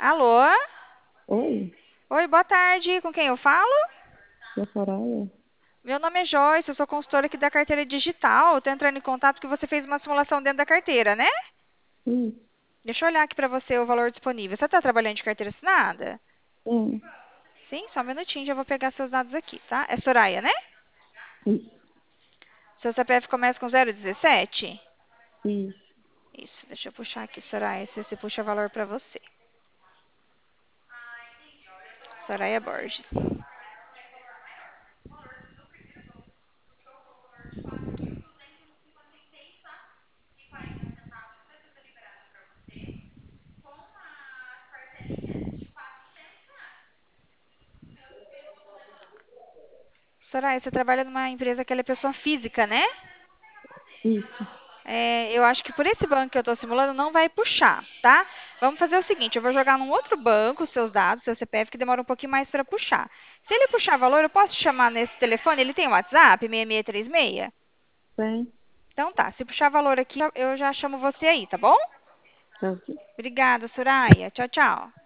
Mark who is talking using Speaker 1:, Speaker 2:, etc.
Speaker 1: Alô?
Speaker 2: Oi,
Speaker 1: Oi, boa tarde. Com quem eu falo?
Speaker 2: sou Soraya.
Speaker 1: Meu nome é Joyce, eu sou consultora aqui da carteira digital. Estou entrando em contato que você fez uma simulação dentro da carteira, né?
Speaker 2: Isso,
Speaker 1: Deixa eu olhar aqui para você o valor disponível. Você está trabalhando de carteira assinada?
Speaker 2: sim,
Speaker 1: Sim, só um minutinho, já vou pegar seus dados aqui, tá? É Soraya, né?
Speaker 2: isso,
Speaker 1: Seu CPF começa com 017?
Speaker 2: isso.
Speaker 1: Isso, deixa eu puxar aqui, Soraya, se puxa valor para você. Soraya Borges. Soraya, você trabalha numa empresa que ela é pessoa física, né?
Speaker 2: Isso,
Speaker 1: Eu acho que por esse banco que eu estou simulando não vai puxar, tá? Vamos fazer o seguinte, eu vou jogar num outro banco os seus dados, seu CPF, que demora um pouquinho mais para puxar. Se ele puxar valor, eu posso te chamar nesse telefone? Ele tem WhatsApp, 6636?
Speaker 2: tem,
Speaker 1: Então tá, se puxar valor aqui, eu já chamo você aí, tá bom?
Speaker 2: tá ok.
Speaker 1: Obrigada, Soraya. Tchau, tchau.